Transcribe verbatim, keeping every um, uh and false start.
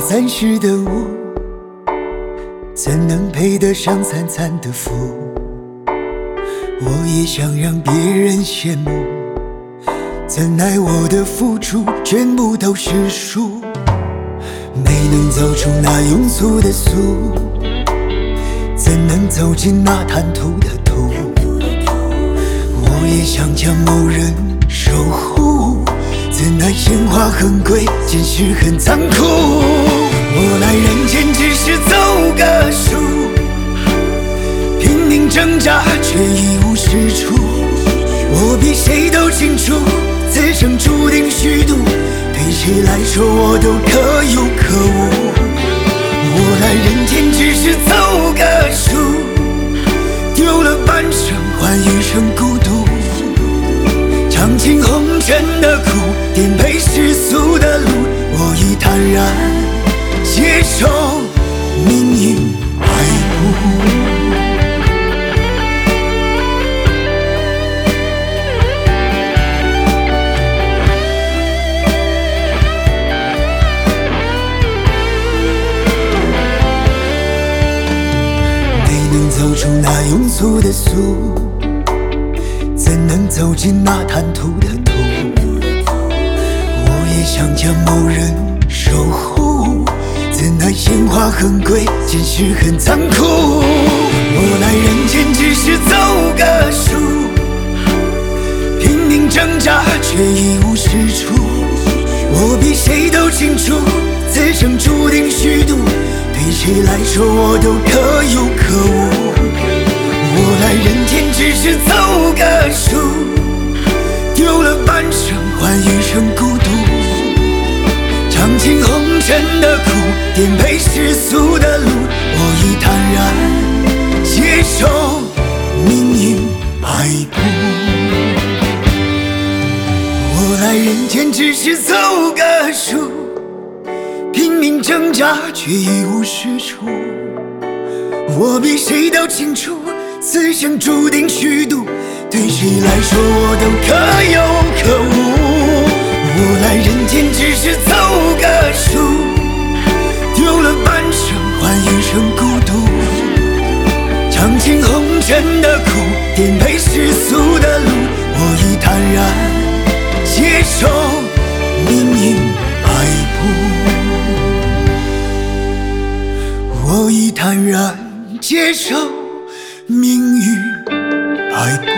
三十的我，怎能配得上三餐的福？我也想让别人羡慕，怎奈我的付出全部都是输，没能走出那庸俗的俗，怎能走进那贪图的途？我也想将某人守护，怎奈鲜花很贵，现实很残酷。我来人间只是走个数，拼命挣扎却一无是处。我比谁都清楚，此生注定虚度，对谁来说我都可有可无。我来人间只是走个数，丢了半生换一生孤独，尝尽红尘的苦，颠沛世俗的路，我已坦然接受命运摆布。走出那庸俗的俗，怎能走进那贪图的途？我也想将某人守护，怎奈鲜花很贵，现实很残酷。我来人间只是走个数，拼命挣扎却一无是处。我比谁都清楚，此生注定虚度，对谁来说我都可有可无。我来人间只是走个数，丢了半生换一生孤独，尝尽红尘的苦，颠沛世俗的路，我已坦然接受命运摆布。我来人间只是走个数，拼命挣扎却一无是处。我比谁都清楚，此生注定虚度，对谁来说我都可有可无。我来人间只是走个数，丢了半生换一生孤独，尝尽红尘的苦，颠沛世俗的路，我已坦然接受命运摆布。我已坦然接受命运摆布。